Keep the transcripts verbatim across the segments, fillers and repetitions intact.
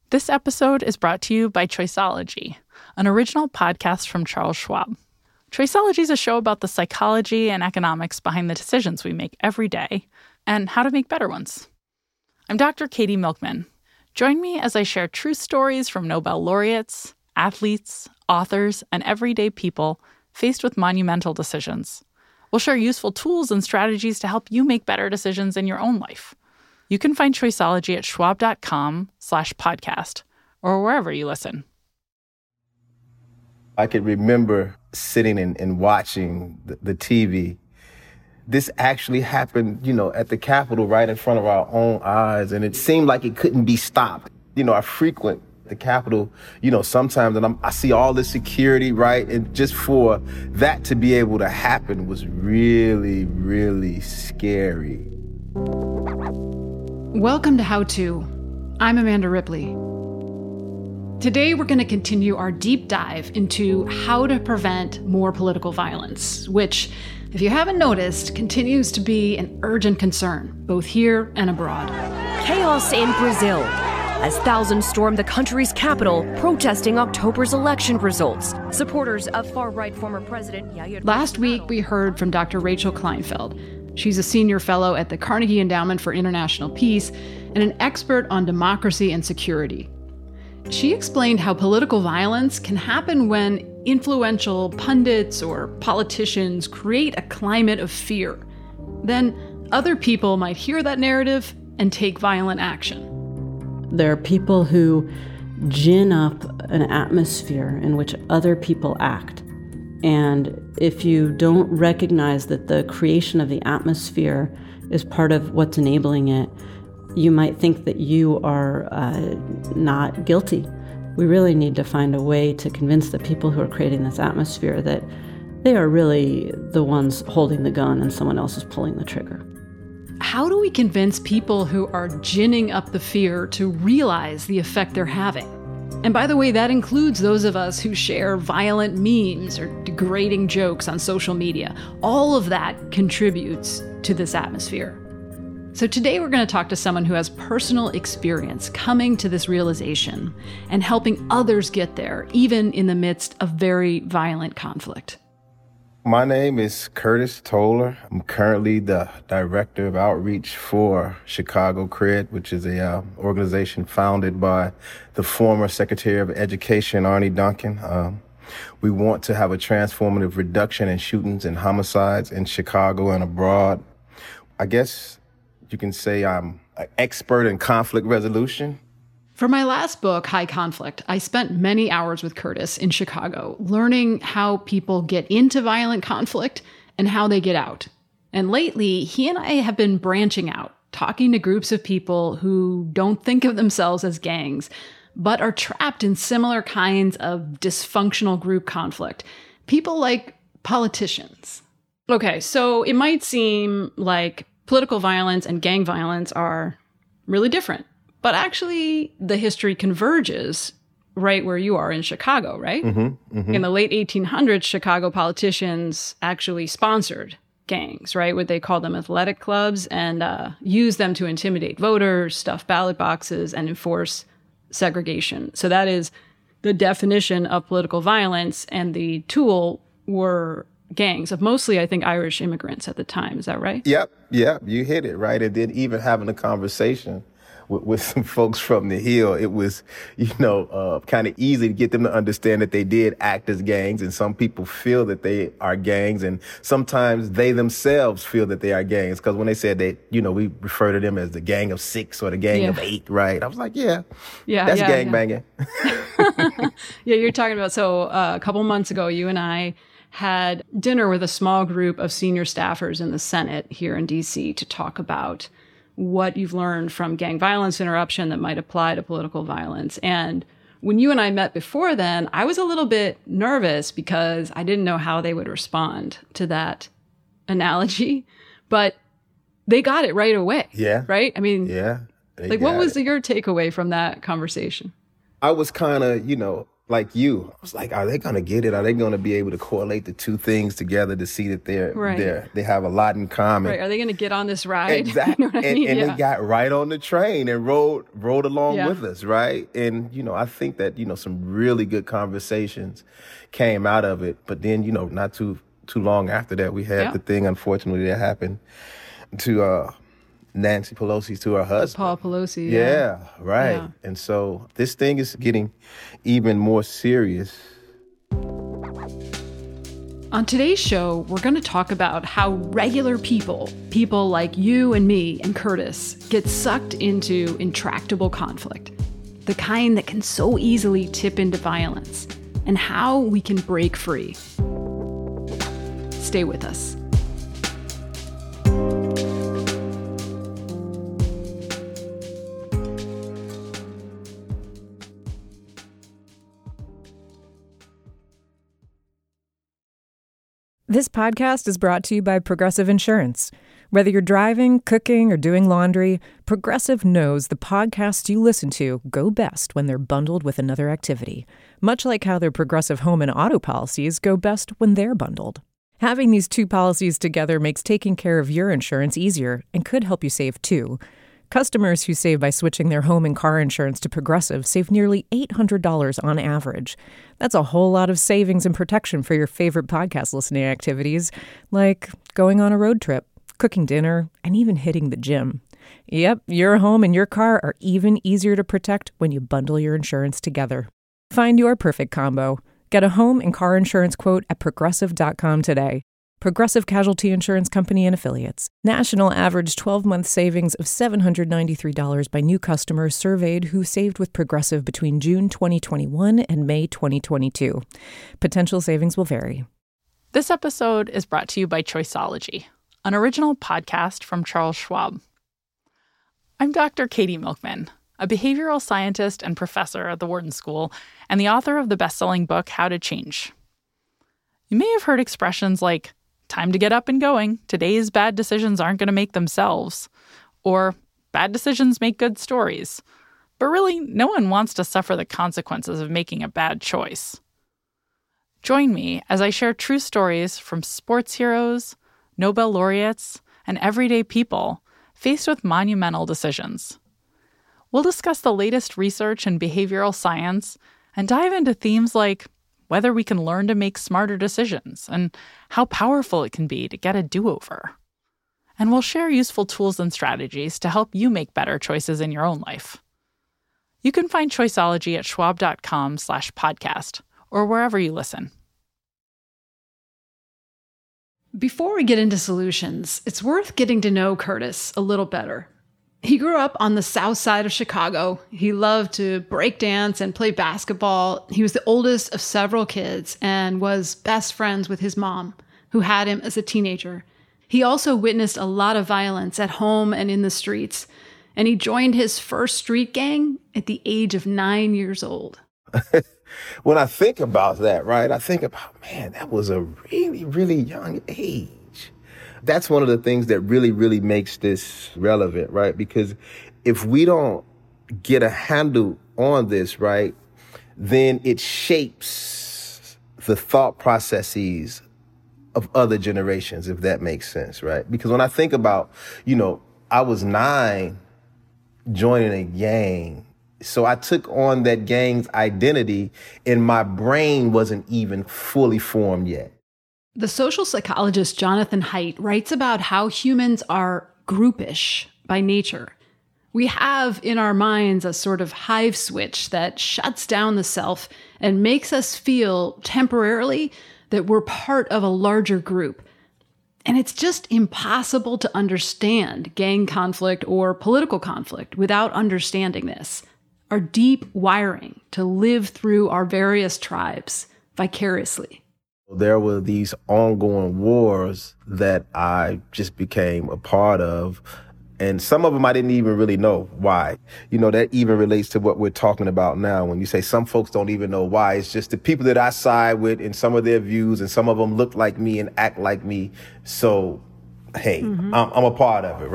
This episode is brought to you by Choiceology, an original podcast from Charles Schwab. Choiceology is a show about the psychology and economics behind the decisions we make every day and how to make better ones. I'm Doctor Katie Milkman. Join me as I share true stories from Nobel laureates, athletes, authors, and everyday people faced with monumental decisions. We'll share useful tools and strategies to help you make better decisions in your own life. You can find Choiceology at schwab.com slash podcast or wherever you listen. I could remember sitting and, and watching the, the T V. This actually happened, you know, at the Capitol right in front of our own eyes, and it seemed like it couldn't be stopped. You know, I frequent the Capitol, you know, sometimes, and I'm, I see all the security, right? And just for that to be able to happen was really, really scary. Welcome to How To. I'm Amanda Ripley. Today we're going to continue our deep dive into how to prevent more political violence, which, if you haven't noticed, continues to be an urgent concern, both here and abroad. Chaos in Brazil, as thousands storm the country's capital protesting October's election results. Supporters of far-right former President Jair Bolsonaro. Last week, we heard from Doctor Rachel Kleinfeld. She's a senior fellow at the Carnegie Endowment for International Peace and an expert on democracy and security. She explained how political violence can happen when influential pundits or politicians create a climate of fear. Then other people might hear that narrative and take violent action. There are people who gin up an atmosphere in which other people act. And if you don't recognize that the creation of the atmosphere is part of what's enabling it, you might think that you are uh, not guilty. We really need to find a way to convince the people who are creating this atmosphere that they are really the ones holding the gun and someone else is pulling the trigger. How do we convince people who are ginning up the fear to realize the effect they're having? And by the way, that includes those of us who share violent memes or degrading jokes on social media. All of that contributes to this atmosphere. So today we're going to talk to someone who has personal experience coming to this realization and helping others get there, even in the midst of very violent conflict. My name is Curtis Toller. I'm currently the Director of Outreach for Chicago CRED, which is a uh, organization founded by the former Secretary of Education, Arne Duncan. Um, we want to have a transformative reduction in shootings and homicides in Chicago and abroad. I guess you can say I'm an expert in conflict resolution. For my last book, High Conflict, I spent many hours with Curtis in Chicago, learning how people get into violent conflict and how they get out. And lately, he and I have been branching out, talking to groups of people who don't think of themselves as gangs, but are trapped in similar kinds of dysfunctional group conflict. People like politicians. Okay, so it might seem like political violence and gang violence are really different. But actually, the history converges right where you are in Chicago, right? Mm-hmm, mm-hmm. In the late eighteen hundreds, Chicago politicians actually sponsored gangs, right? What they called them athletic clubs, and uh, used them to intimidate voters, stuff ballot boxes, and enforce segregation. So that is the definition of political violence, and the tool were gangs of mostly, I think, Irish immigrants at the time. Is that right? Yep, yep, you hit it, right? And then even having a conversation with, with some folks from the Hill, it was, you know, uh, kind of easy to get them to understand that they did act as gangs, and some people feel that they are gangs, and sometimes they themselves feel that they are gangs, because when they said that, you know, we refer to them as the gang of six or the gang yeah. of eight, right? I was like, yeah, yeah that's yeah, gang yeah. banging. Yeah, you're talking about, so uh, a couple months ago, you and I had dinner with a small group of senior staffers in the Senate here in D C to talk about what you've learned from gang violence interruption that might apply to political violence. And when you and I met before then, I was a little bit nervous because I didn't know how they would respond to that analogy, but they got it right away. Yeah. Right? I mean, yeah. Like, what was it. your takeaway from that conversation? I was kind of, you know, like you. I was like, are they going to get it? Are they going to be able to correlate the two things together to see that they're, right. they're they have a lot in common? Right. Are they going to get on this ride? Exactly. You know what I and mean? and yeah. they got right on the train and rode rode along yeah. with us, right? And, you know, I think that, you know, some really good conversations came out of it. But then, you know, not too too long after that, we had yeah. the thing, unfortunately, that happened to uh, Nancy Pelosi, to her husband. Paul Pelosi. Yeah, yeah right. Yeah. And so this thing is getting even more serious. On today's show, we're going to talk about how regular people, people like you and me and Curtis, get sucked into intractable conflict, the kind that can so easily tip into violence, and how we can break free. Stay with us. This podcast is brought to you by Progressive Insurance. Whether you're driving, cooking, or doing laundry, Progressive knows the podcasts you listen to go best when they're bundled with another activity, much like how their Progressive home and auto policies go best when they're bundled. Having these two policies together makes taking care of your insurance easier and could help you save too. Customers who save by switching their home and car insurance to Progressive save nearly eight hundred dollars on average. That's a whole lot of savings and protection for your favorite podcast listening activities, like going on a road trip, cooking dinner, and even hitting the gym. Yep, your home and your car are even easier to protect when you bundle your insurance together. Find your perfect combo. Get a home and car insurance quote at progressive dot com today. Progressive Casualty Insurance Company and Affiliates. National average twelve-month savings of seven hundred ninety-three dollars by new customers surveyed who saved with Progressive between June twenty twenty-one and May twenty twenty-two. Potential savings will vary. This episode is brought to you by Choiceology, an original podcast from Charles Schwab. I'm Doctor Katie Milkman, a behavioral scientist and professor at the Wharton School, and the author of the best-selling book, How to Change. You may have heard expressions like, time to get up and going, today's bad decisions aren't going to make themselves, or bad decisions make good stories. But really, no one wants to suffer the consequences of making a bad choice. Join me as I share true stories from sports heroes, Nobel laureates, and everyday people faced with monumental decisions. We'll discuss the latest research in behavioral science and dive into themes like whether we can learn to make smarter decisions and how powerful it can be to get a do-over. And we'll share useful tools and strategies to help you make better choices in your own life. You can find Choiceology at schwab.com slash podcast or wherever you listen. Before we get into solutions, it's worth getting to know Curtis a little better. He grew up on the south side of Chicago. He loved to break dance and play basketball. He was the oldest of several kids and was best friends with his mom, who had him as a teenager. He also witnessed a lot of violence at home and in the streets, and he joined his first street gang at the age of nine years old. When I think about that, right, I think about, man, that was a really, really young age. That's one of the things that really, really makes this relevant, right? Because if we don't get a handle on this, right, then it shapes the thought processes of other generations, if that makes sense, right? Because when I think about, you know, I was nine joining a gang. So I took on that gang's identity and my brain wasn't even fully formed yet. The social psychologist Jonathan Haidt writes about how humans are groupish by nature. We have in our minds a sort of hive switch that shuts down the self and makes us feel temporarily that we're part of a larger group. And it's just impossible to understand gang conflict or political conflict without understanding this. Our deep wiring to live through our various tribes vicariously. There were these ongoing wars that I just became a part of. And some of them I didn't even really know why. You know, that even relates to what we're talking about now. When you say some folks don't even know why, it's just the people that I side with and some of their views, and some of them look like me and act like me. So, hey, mm-hmm. I'm, I'm a part of it, right?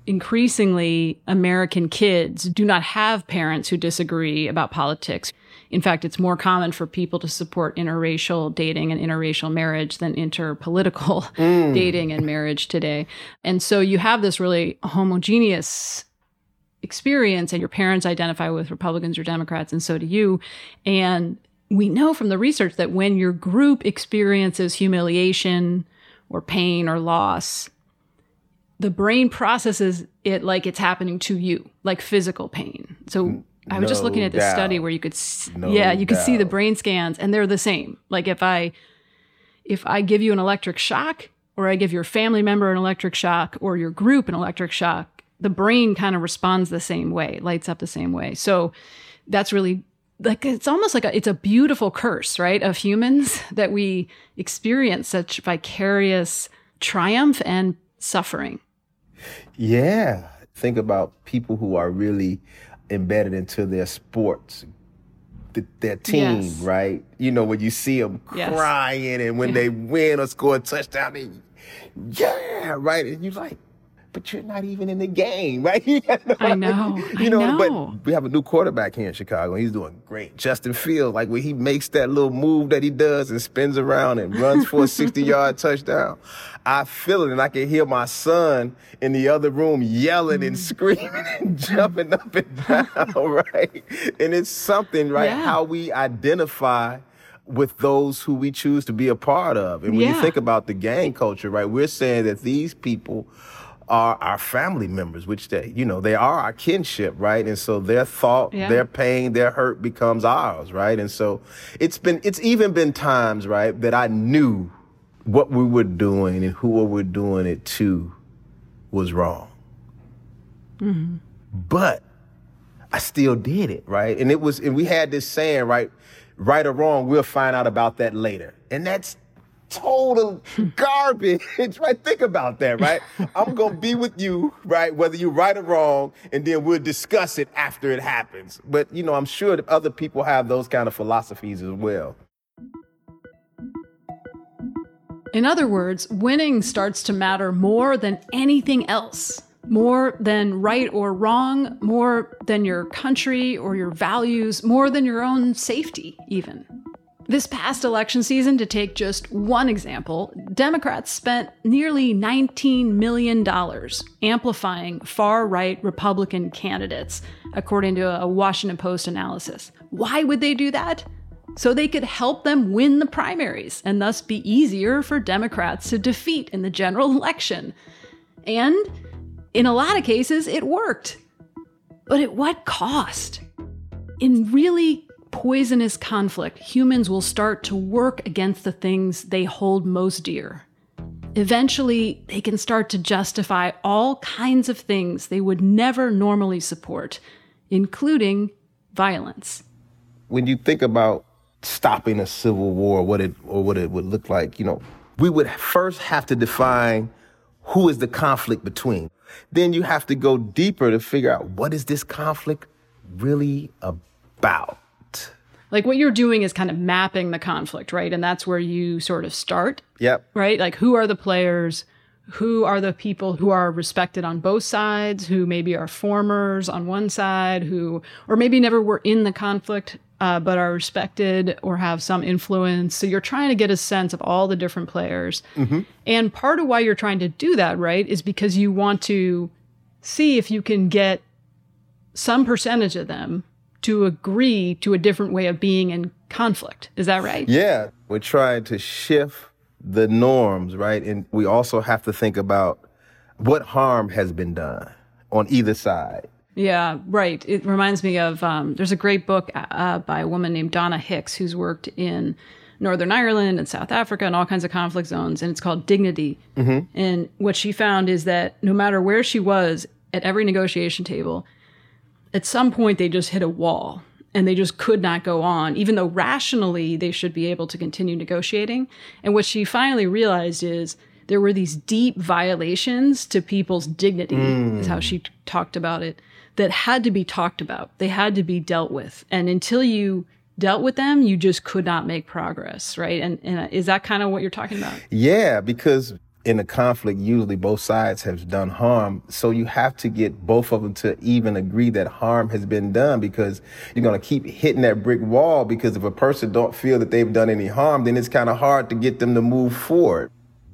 increasingly American kids do not have parents who disagree about politics. In fact, it's more common for people to support interracial dating and interracial marriage than interpolitical mm. dating and marriage today. And so you have this really homogeneous experience, and your parents identify with Republicans or Democrats, and so do you. And we know from the research that when your group experiences humiliation or pain or loss, the brain processes it like it's happening to you, like physical pain. So I was no just looking at this doubt. study where you could, s- no yeah, you could doubt. see the brain scans, and they're the same. Like if I, if I give you an electric shock, or I give your family member an electric shock, or your group an electric shock, the brain kind of responds the same way, lights up the same way. So that's really like, it's almost like a, it's a beautiful curse, right, of humans that we experience such vicarious triumph and suffering. Yeah. Think about people who are really embedded into their sports, th- their team, Yes. right? You know, when you see them Yes. crying and when they win or score a touchdown, they, yeah, right? And you're like, but you're not even in the game, right? You know, I know, you I know, know. But we have a new quarterback here in Chicago, and he's doing great. Justin Fields, like when he makes that little move that he does and spins around and runs for a sixty-yard touchdown, I feel it, and I can hear my son in the other room yelling and screaming and jumping up and down, right? And it's something, right, Yeah. how we identify with those who we choose to be a part of. And when Yeah. you think about the gang culture, right, we're saying that these people are our family members, which they, you know, they are our kinship, right? And so their thought, Yeah. their pain, their hurt becomes ours, right? And so it's been, it's even been times, right, that I knew what we were doing and who we were doing it to was wrong. Mm-hmm. But I still did it, right? And it was, and we had this saying, right, right or wrong, we'll find out about that later. And that's total garbage, right? Think about that, right? I'm going to be with you, right? Whether you're right or wrong, and then we'll discuss it after it happens. But, you know, I'm sure that other people have those kind of philosophies as well. In other words, winning starts to matter more than anything else. More than right or wrong, more than your country or your values, more than your own safety, even. This past election season, to take just one example, Democrats spent nearly nineteen million dollars amplifying far-right Republican candidates, according to a Washington Post analysis. Why would they do that? So they could help them win the primaries and thus be easier for Democrats to defeat in the general election. And in a lot of cases, it worked. But at what cost? In really poisonous conflict, humans will start to work against the things they hold most dear. Eventually, they can start to justify all kinds of things they would never normally support, including violence. When you think about stopping a civil war, what it or what it would look like, you know, we would first have to define who is the conflict between. Then you have to go deeper to figure out what is this conflict really about. Like what you're doing is kind of mapping the conflict, right? And that's where you sort of start. Yep. Right? Like who are the players? Who are the people who are respected on both sides? Who maybe are formers on one side? Who, or maybe never were in the conflict, uh, but are respected or have some influence. So you're trying to get a sense of all the different players. Mm-hmm. And part of why you're trying to do that, right, is because you want to see if you can get some percentage of them to agree to a different way of being in conflict. Is that right? Yeah. We're trying to shift the norms, right? And we also have to think about what harm has been done on either side. Yeah, right. It reminds me of, um, there's a great book uh, by a woman named Donna Hicks, who's worked in Northern Ireland and South Africa and all kinds of conflict zones, and it's called Dignity. Mm-hmm. And what she found is that no matter where she was at every negotiation table, at some point they just hit a wall and they just could not go on, even though rationally they should be able to continue negotiating. And what she finally realized is there were these deep violations to people's dignity, mm. is how she t- talked about it, that had to be talked about. They had to be dealt with. And until you dealt with them, you just could not make progress, right? And, and is that kind of what you're talking about? Yeah, because in a conflict, usually both sides have done harm. So you have to get both of them to even agree that harm has been done, because you're going to keep hitting that brick wall, because if a person don't feel that they've done any harm, then it's kind of hard to get them to move forward.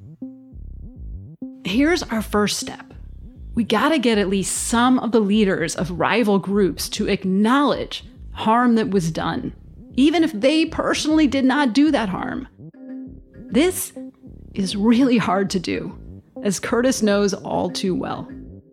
Here's our first step. We got to get at least some of the leaders of rival groups to acknowledge harm that was done, even if they personally did not do that harm. This is really hard to do, as Curtis knows all too well.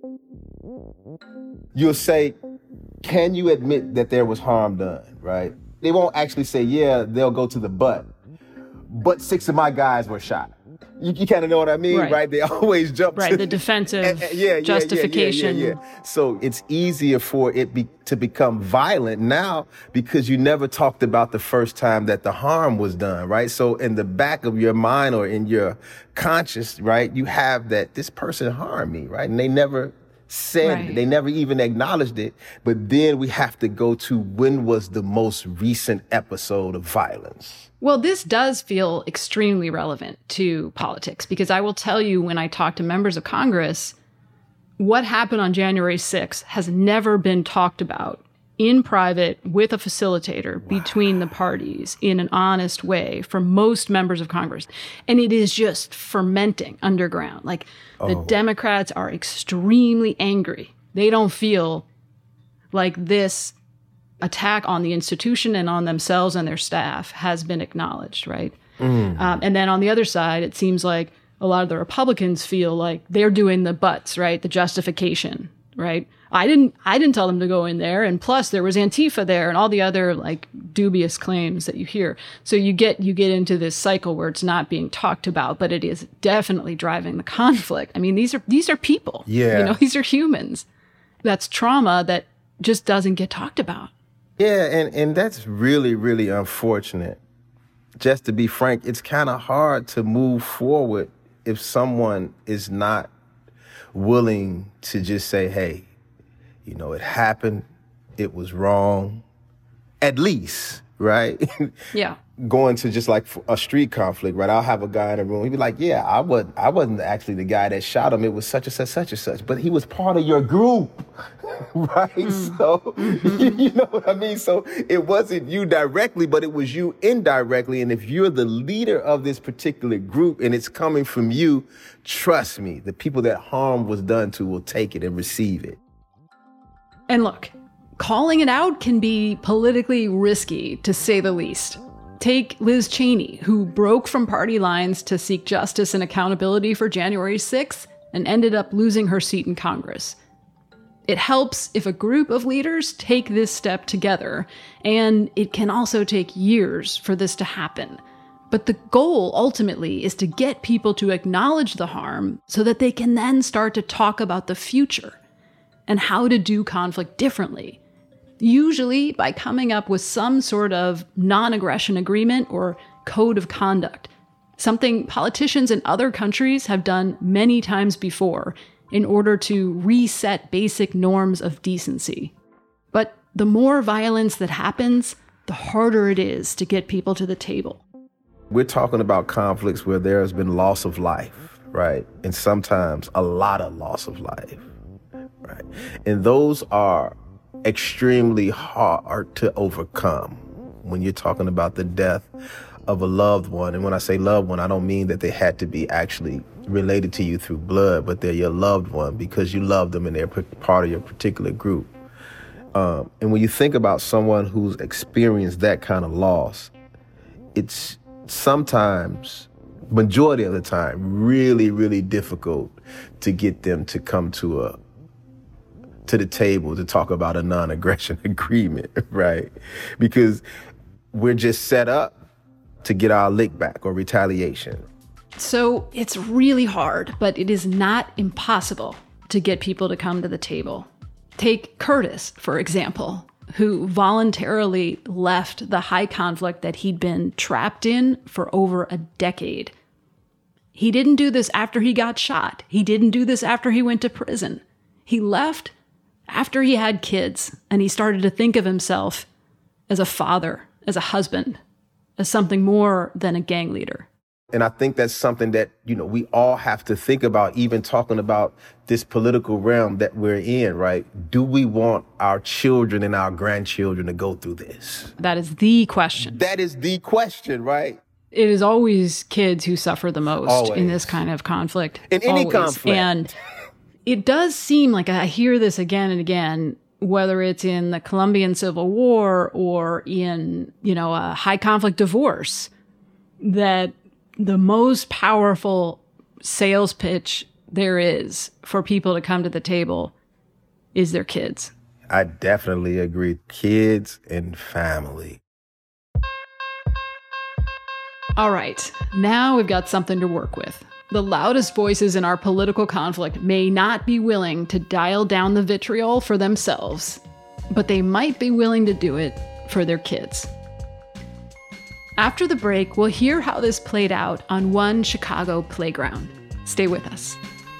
You'll say, can you admit that there was harm done, right? They won't actually say, yeah, they'll go to the but. But six of my guys were shot. You, you kind of know what I mean, right? right? They always jump right, to the defensive uh, yeah, yeah, justification. Yeah, yeah, yeah, yeah. So it's easier for it be, to become violent now because you never talked about the first time that the harm was done, right? So in the back of your mind or in your conscious, right, you have that this person harmed me, right? And they never said right. it. They never even acknowledged it. But then we have to go to when was the most recent episode of violence. Well, this does feel extremely relevant to politics, because I will tell you, when I talk to members of Congress, what happened on January sixth has never been talked about in private with a facilitator wow. between the parties in an honest way for most members of Congress. And it is just fermenting underground. Like oh. the Democrats are extremely angry. They don't feel like this attack on the institution and on themselves and their staff has been acknowledged, right? Mm. Um, and then on the other side, it seems like a lot of the Republicans feel like they're doing the buts, right? The justification, right? I didn't I didn't tell them to go in there. And plus there was Antifa there and all the other like dubious claims that you hear. So you get you get into this cycle where it's not being talked about, but it is definitely driving the conflict. I mean, these are these are people. Yeah. You know, these are humans. That's trauma that just doesn't get talked about. Yeah, and, and that's really, really unfortunate. Just to be frank, it's kind of hard to move forward if someone is not willing to just say, hey, you know, it happened, it was wrong, at least, right? Yeah. Going to just like a street conflict, right? I'll have a guy in a room, he'd be like, yeah, I wasn't, I wasn't actually the guy that shot him, it was such and such, such and such, but he was part of your group. Right? Mm. So, mm-hmm. you know what I mean? So it wasn't you directly, but it was you indirectly. And if you're the leader of this particular group and it's coming from you, trust me, the people that harm was done to will take it and receive it. And look, calling it out can be politically risky, to say the least. Take Liz Cheney, who broke from party lines to seek justice and accountability for January sixth and ended up losing her seat in Congress. It helps if a group of leaders take this step together, and it can also take years for this to happen. But the goal ultimately is to get people to acknowledge the harm so that they can then start to talk about the future and how to do conflict differently, usually by coming up with some sort of non-aggression agreement or code of conduct, something politicians in other countries have done many times before in order to reset basic norms of decency. But the more violence that happens, the harder it is to get people to the table. We're talking about conflicts where there has been loss of life, right? And sometimes a lot of loss of life, right? And those are extremely hard to overcome when you're talking about the death of a loved one. And when I say loved one, I don't mean that they had to be actually related to you through blood, but they're your loved one because you love them and they're part of your particular group. Um, and when you think about someone who's experienced that kind of loss, it's sometimes, majority of the time, really, really difficult to get them to come to a to the table to talk about a non-aggression agreement, right? Because we're just set up to get our lick back or retaliation. So it's really hard, but it is not impossible to get people to come to the table. Take Curtis, for example, who voluntarily left the high conflict that he'd been trapped in for over a decade. He didn't do this after he got shot. He didn't do this after he went to prison. He left after he had kids, and he started to think of himself as a father, as a husband, as something more than a gang leader. And I think that's something that, you know, we all have to think about, even talking about this political realm that we're in, right? Do we want our children and our grandchildren to go through this? That is the question. That is the question, right? It is always kids who suffer the most Always. in this kind of conflict. In any Always. conflict. And it does seem like I hear this again and again, whether it's in the Colombian Civil War or in, you know, a high conflict divorce, that the most powerful sales pitch there is for people to come to the table is their kids. I definitely agree. Kids and family. All right, now we've got something to work with. The loudest voices in our political conflict may not be willing to dial down the vitriol for themselves, but they might be willing to do it for their kids. After the break, we'll hear how this played out on one Chicago playground. Stay with us.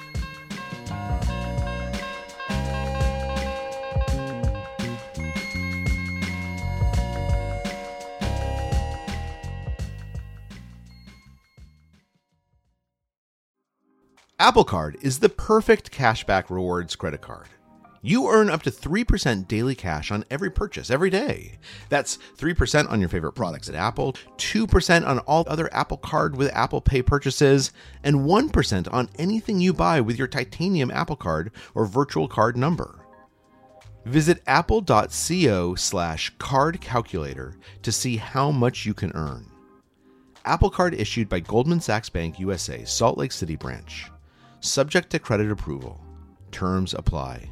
Apple Card is the perfect cashback rewards credit card. You earn up to three percent daily cash on every purchase every day. That's three percent on your favorite products at Apple, two percent on all other Apple Card with Apple Pay purchases, and one percent on anything you buy with your titanium Apple Card or virtual card number. Visit apple.co slash card calculator to see how much you can earn. Apple Card issued by Goldman Sachs Bank U S A, Salt Lake City branch. Subject to credit approval. Terms apply.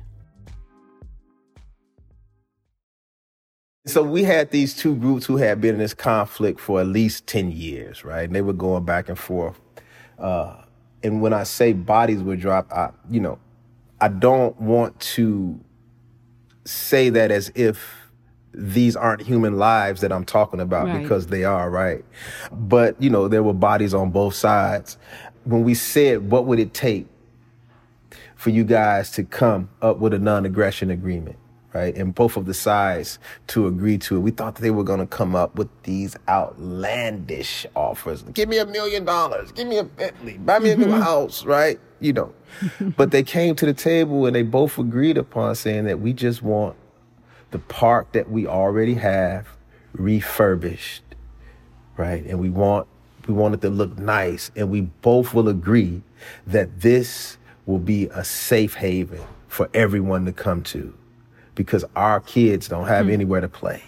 So we had these two groups who had been in this conflict for at least ten years, right? And they were going back and forth. Uh, and when I say bodies were dropped, I, you know, I don't want to say that as if these aren't human lives that I'm talking about, right, because they are, right? But, you know, there were bodies on both sides. When we said, what would it take for you guys to come up with a non-aggression agreement, right? And both of the sides to agree to it. We thought that they were going to come up with these outlandish offers. Give me a million dollars. Give me a Bentley. Buy me a new house, right? You know. But they came to the table and they both agreed upon saying that we just want the park that we already have refurbished, right? And we want we want it to look nice. And we both will agree that this will be a safe haven for everyone to come to, because our kids don't have mm. anywhere to play.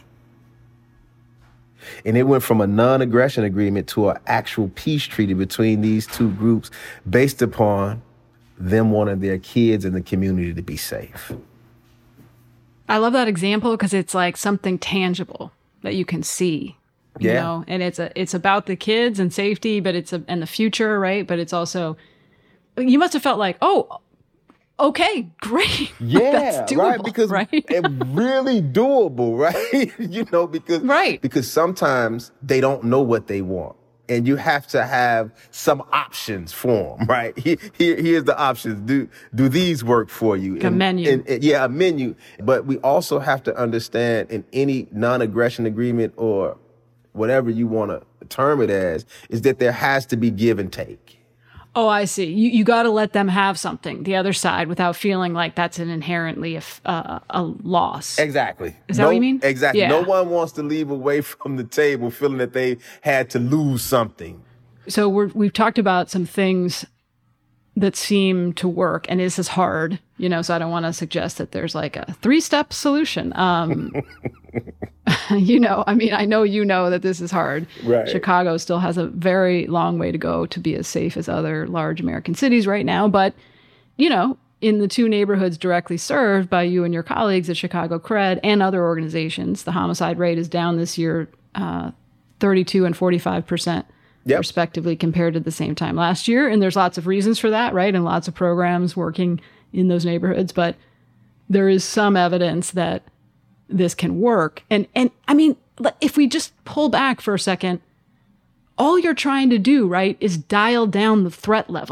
And it went from a non-aggression agreement to an actual peace treaty between these two groups based upon them wanting their kids and the community to be safe. I love that example because it's like something tangible that you can see, you yeah. know, and it's a, it's about the kids and safety, but it's a, and the future, right? But it's also, you must have felt like, oh, okay, great. Yeah, that's doable, right. Because right? it's really doable, right? you know, because right. because sometimes they don't know what they want. And you have to have some options for them, right? Here, here, here's the options. Do do these work for you? Like a menu. And, and, yeah, a menu. But we also have to understand in any non-aggression agreement or whatever you want to term it as, is that there has to be give and take. Oh, I see. You you got to let them have something, the other side, without feeling like that's an inherently a, uh, a loss. Exactly. Is that no, what you mean? Exactly. Yeah. No one wants to leave away from the table feeling that they had to lose something. So we're, we've talked about some things that seem to work, and this is hard, you know, so I don't want to suggest that there's like a three-step solution. Um, you know, I mean, I know you know that this is hard. Right. Chicago still has a very long way to go to be as safe as other large American cities right now. But, you know, in the two neighborhoods directly served by you and your colleagues at Chicago Cred and other organizations, the homicide rate is down this year uh, thirty-two and forty-five percent. Yep. Respectively, compared to the same time last year. And there's lots of reasons for that, right? And lots of programs working in those neighborhoods. But there is some evidence that this can work. And, and I mean, if we just pull back for a second, all you're trying to do, right, is dial down the threat level.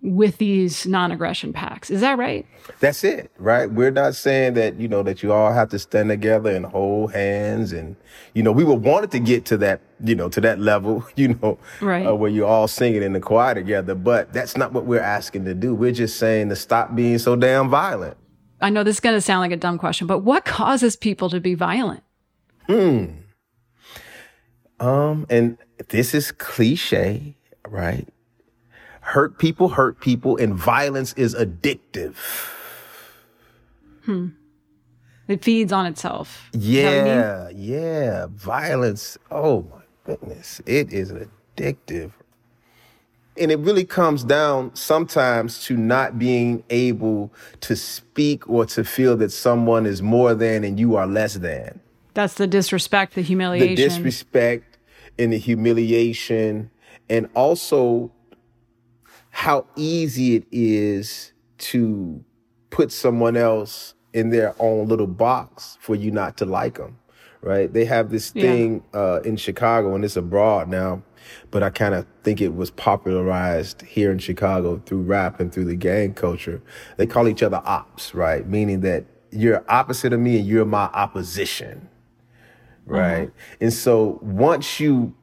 with these non-aggression pacts. Is that right? That's it, right? We're not saying that, you know, that you all have to stand together and hold hands. And, you know, we would want it to get to that, you know, to that level, you know, right. uh, where you're all singing in the choir together. But that's not what we're asking to do. We're just saying to stop being so damn violent. I know this is going to sound like a dumb question, but what causes people to be violent? Hmm. Um, and this is cliche, right? Hurt people hurt people, and violence is addictive. Hmm. It feeds on itself. Yeah, yeah. Violence, oh my goodness. It is addictive. And it really comes down sometimes to not being able to speak or to feel that someone is more than and you are less than. That's the disrespect, the humiliation. The disrespect and the humiliation, and also how easy it is to put someone else in their own little box for you not to like them, right? They have this thing yeah. uh, in Chicago, and it's abroad now, but I kind of think it was popularized here in Chicago through rap and through the gang culture. They call each other ops, right? Meaning that you're opposite of me and you're my opposition, right? Mm-hmm. And so once you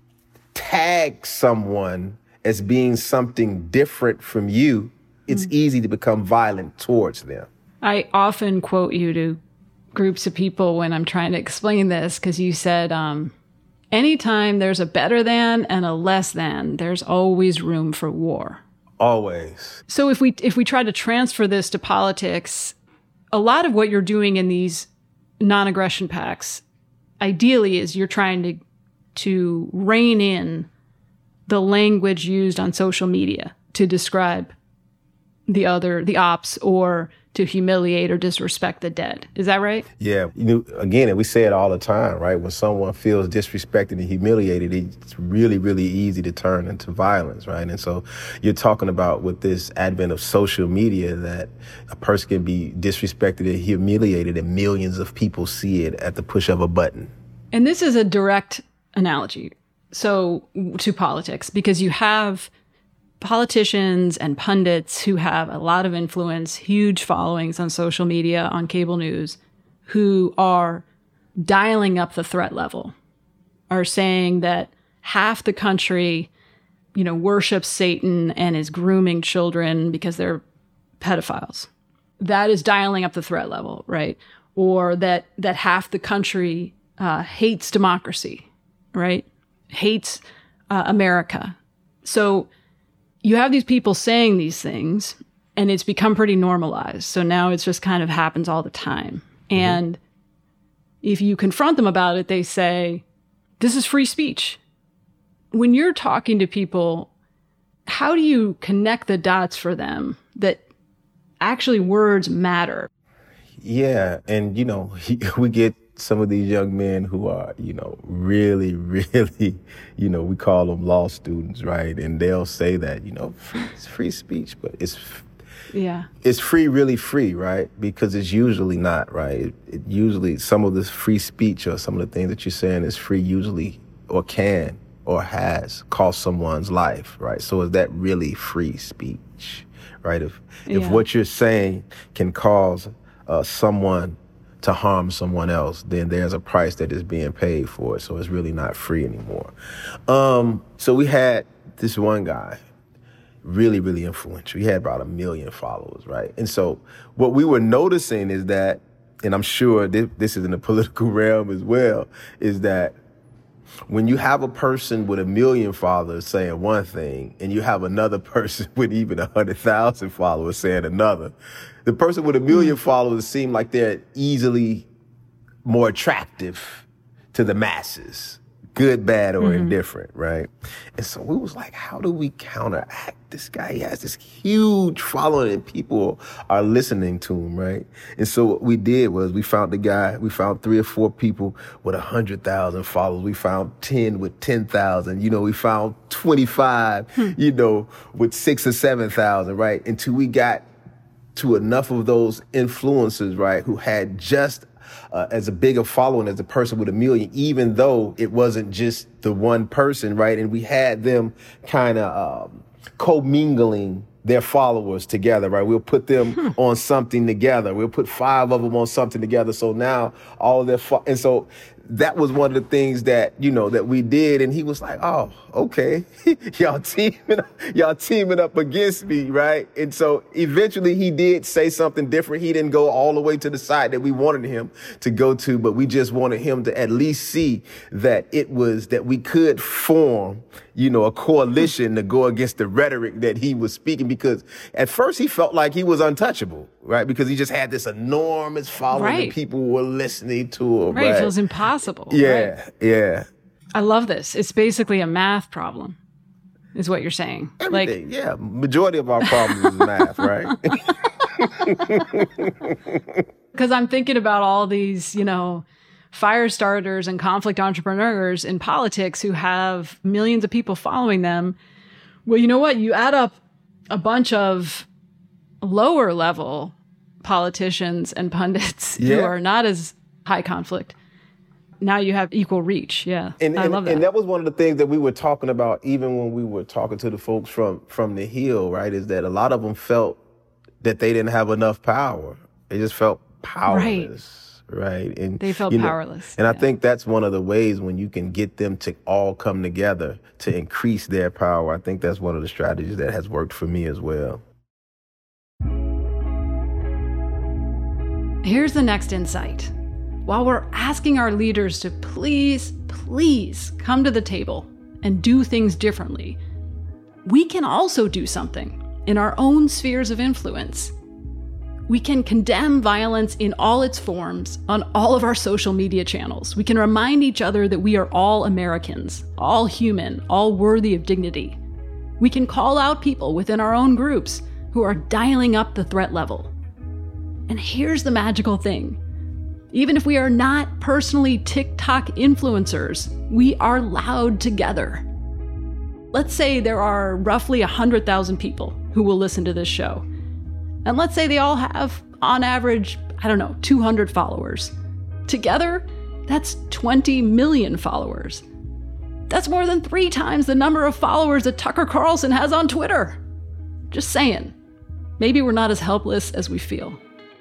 tag someone as being something different from you, it's mm. easy to become violent towards them. I often quote you to groups of people when I'm trying to explain this, because you said, um, anytime there's a better than and a less than, there's always room for war. Always. So if we if we try to transfer this to politics, a lot of what you're doing in these non-aggression pacts, ideally, is you're trying to to rein in the language used on social media to describe the other, the ops, or to humiliate or disrespect the dead. Is that right? Yeah. You know, again, and we say it all the time, right? When someone feels disrespected and humiliated, it's really, really easy to turn into violence, right? And so you're talking about with this advent of social media that a person can be disrespected and humiliated and millions of people see it at the push of a button. And this is a direct analogy. So to politics, because you have politicians and pundits who have a lot of influence, huge followings on social media, on cable news, who are dialing up the threat level, are saying that half the country, you know, worships Satan and is grooming children because they're pedophiles. That is dialing up the threat level, right? Or that that half the country uh, hates democracy, right? Hates uh, America. So you have these people saying these things, and it's become pretty normalized. So now it's just kind of happens all the time. Mm-hmm. And if you confront them about it, they say, this is free speech. When you're talking to people, how do you connect the dots for them that actually words matter? Yeah. And, you know, we get some of these young men who are, you know, really, really, you know, we call them law students, right? And they'll say that, you know, free, it's free speech, but it's, yeah, it's free, really free, right? Because it's usually not, right? It, it usually, some of this free speech or some of the things that you're saying is free usually, or can, or has cost someone's life, right? So is that really free speech, right? If, yeah. if what you're saying can cause uh, someone to harm someone else, then there's a price that is being paid for it. So it's really not free anymore. Um, so we had this one guy, really, really influential. He had about a million followers, right? And so what we were noticing is that, and I'm sure this, this is in the political realm as well, is that when you have a person with a million followers saying one thing, and you have another person with even a hundred thousand followers saying another, the person with a million followers seem like they're easily more attractive to the masses, good, bad, or mm-hmm. indifferent, right? And so we was like, how do we counteract this guy? He has this huge following and people are listening to him, right? And so what we did was we found the guy, we found three or four people with one hundred thousand followers. We found ten with ten thousand. You know, we found twenty-five, hmm. you know, with six or seven thousand, right? Until we got to enough of those influencers, right, who had just uh, as a bigger following as the person with a million, even though it wasn't just the one person, right? And we had them kind of um, commingling their followers together, right? We'll put them Hmm. on something together. We'll put five of them on something together. So now all of their, fo- and so that was one of the things that, you know, that we did. And he was like, oh, okay, y'all teaming, y'all teaming up against me, right? And so eventually he did say something different. He didn't go all the way to the side that we wanted him to go to, but we just wanted him to at least see that it was, that we could form, you know, a coalition to go against the rhetoric that he was speaking, because at first he felt like he was untouchable, right? Because he just had this enormous following Right. and people were listening to him. Right. Right. It feels impossible. Yeah. Right? Yeah. I love this. It's basically a math problem, is what you're saying. Everything. yeah. Majority of our problems is math, right? Because I'm thinking about all these, you know, fire starters and conflict entrepreneurs in politics who have millions of people following them. Well, you know what? You add up a bunch of lower level politicians and pundits Yeah. who are not as high conflict. Now you have equal reach. Yeah. And, I and, love that. and that was one of the things that we were talking about, even when we were talking to the folks from, from the Hill, right? Is that a lot of them felt that they didn't have enough power. They just felt powerless, right? And They felt you know, powerless, And I yeah. think that's one of the ways when you can get them to all come together to increase their power. I think that's one of the strategies that has worked for me as well. Here's the next insight. While we're asking our leaders to please, please come to the table and do things differently, we can also do something in our own spheres of influence. We can condemn violence in all its forms on all of our social media channels. We can remind each other that we are all Americans, all human, all worthy of dignity. We can call out people within our own groups who are dialing up the threat level. And here's the magical thing. Even if we are not personally TikTok influencers, we are loud together. Let's say there are roughly one hundred thousand people who will listen to this show. And let's say they all have, on average, I don't know, two hundred followers. Together, that's twenty million followers. That's more than three times the number of followers that Tucker Carlson has on Twitter. Just saying. Maybe we're not as helpless as we feel.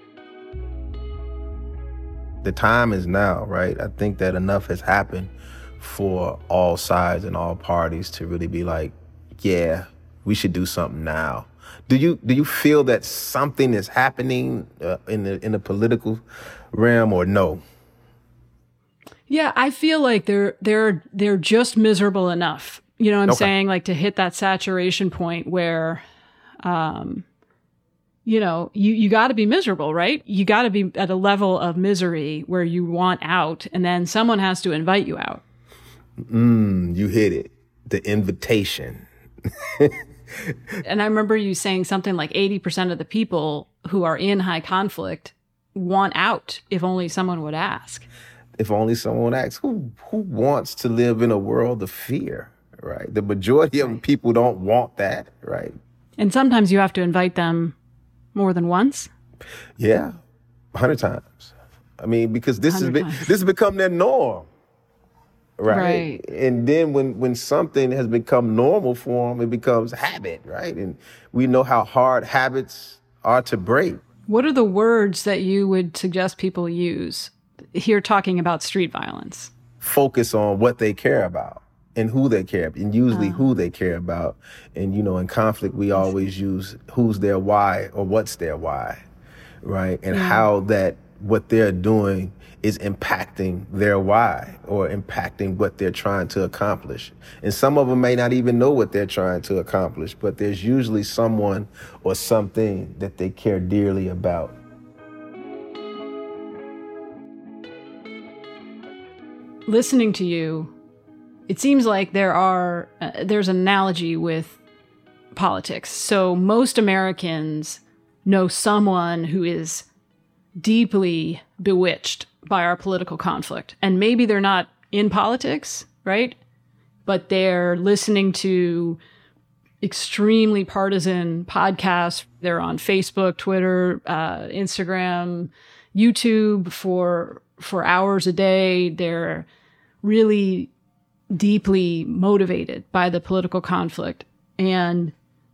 The time is now, right? I think that enough has happened for all sides and all parties to really be like, yeah, we should do something now. Do you do you feel that something is happening uh, in the in the political realm, or no? Yeah, I feel like they're they're they're just miserable enough. You know what I'm Okay. saying? Like to hit that saturation point where um you know, you, you got to be miserable, right? You got to be at a level of misery where you want out, and then someone has to invite you out. Mm, you hit it. The invitation. And I remember you saying something like eighty percent of the people who are in high conflict want out if only someone would ask. If only someone asks, who who wants to live in a world of fear, right? The majority of people don't want that, right? And sometimes you have to invite them more than once. Yeah, a hundred times. I mean, because this has Hundred been times. this has become their norm, right? Right. And then when when something has become normal for them, it becomes habit, right? And we know how hard habits are to break. What are the words that you would suggest people use here talking about street violence? Focus on what they care about and who they care about, and usually who they care about. And, you know, in conflict, we always use who's their why or what's their why, right? And how that what they're doing is impacting their why or impacting what they're trying to accomplish. And some of them may not even know what they're trying to accomplish, but there's usually someone or something that they care dearly about. Listening to you, it seems like there are uh, there's an analogy with politics. So most Americans know someone who is deeply bewitched by our political conflict. And maybe they're not in politics, right? But they're listening to extremely partisan podcasts. They're on Facebook, Twitter, uh, Instagram, YouTube for for hours a day. They're really deeply motivated by the political conflict. And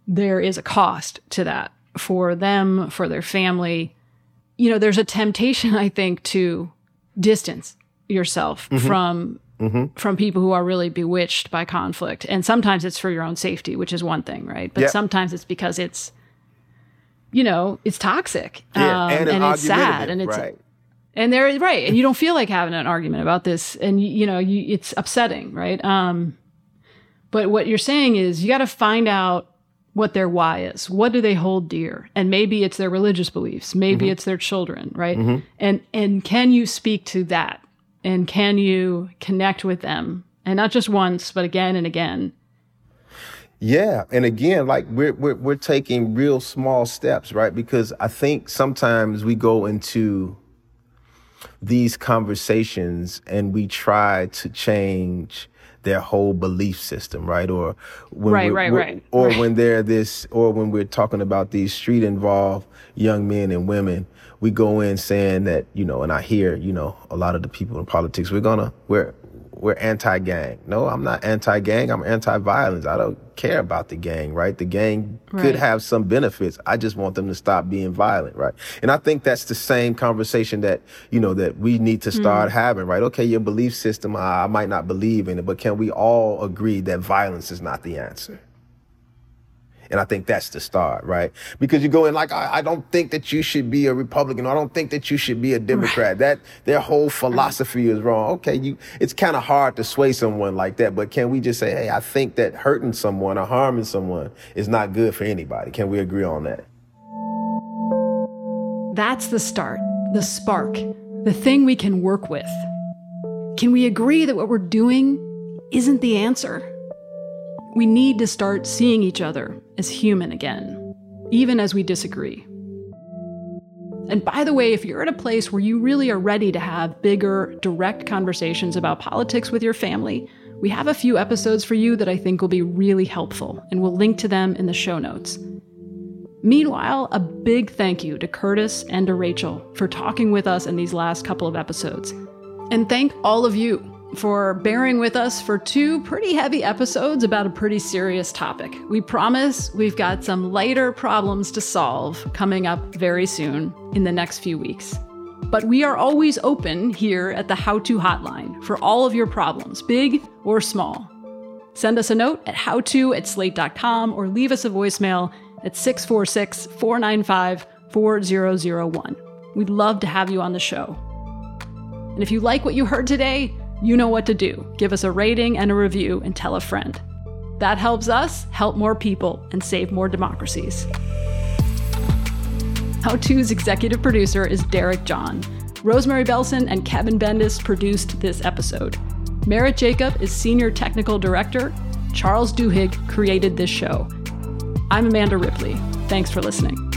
there is a cost to that for them, for their family. You know, there's a temptation, I think, to distance yourself mm-hmm. from mm-hmm. from people who are really bewitched by conflict. And sometimes it's for your own safety, which is one thing, right? But yep. sometimes it's because it's, you know, it's toxic. Yeah, um, and, and it's sad. And it's right. and they're right. And you don't feel like having an argument about this. And, you, you know, you, it's upsetting, right? Um, but what you're saying is you got to find out what their why is. What do they hold dear? And maybe it's their religious beliefs. Maybe mm-hmm. it's their children, right? Mm-hmm. And and can you speak to that? And can you connect with them? And not just once, but again and again. Yeah. And again, like we're, we're, we're taking real small steps, right? Because I think sometimes we go into these conversations and we try to change their whole belief system, right? Or when right, we're, right, we're, right. Or right. when they're this, or when we're talking about these street involved young men and women, we go in saying that, you know, and I hear, you know, a lot of the people in politics, we're gonna, we're, we're anti-gang. No, I'm not anti-gang. I'm anti-violence. I don't care about the gang, right? The gang right. could have some benefits. I just want them to stop being violent, right? And I think that's the same conversation that, you know, that we need to start mm. having, right? Okay, your belief system, I, I might not believe in it, but can we all agree that violence is not the answer? And I think that's the start, right? Because you go in like, I, I don't think that you should be a Republican. I don't think that you should be a Democrat. Right. That their whole philosophy is wrong. Okay, you. It's kind of hard to sway someone like that. But can we just say, hey, I think that hurting someone or harming someone is not good for anybody? Can we agree on that? That's the start, the spark, the thing we can work with. Can we agree that what we're doing isn't the answer? We need to start seeing each other as human again, even as we disagree. And by the way, if you're at a place where you really are ready to have bigger, direct conversations about politics with your family, we have a few episodes for you that I think will be really helpful, and we'll link to them in the show notes. Meanwhile, a big thank you to Curtis and to Rachel for talking with us in these last couple of episodes. And thank all of you for bearing with us for two pretty heavy episodes about a pretty serious topic. We promise we've got some lighter problems to solve coming up very soon in the next few weeks. But we are always open here at the How To Hotline for all of your problems, big or small. Send us a note at howto at slate dot com or leave us a voicemail at six four six, four nine five, four zero zero one. We'd love to have you on the show. And if you like what you heard today, you know what to do. Give us a rating and a review and tell a friend. That helps us help more people and save more democracies. How To's executive producer is Derek John. Rosemary Belson and Kevin Bendis produced this episode. Merritt Jacob is senior technical director. Charles Duhigg created this show. I'm Amanda Ripley. Thanks for listening.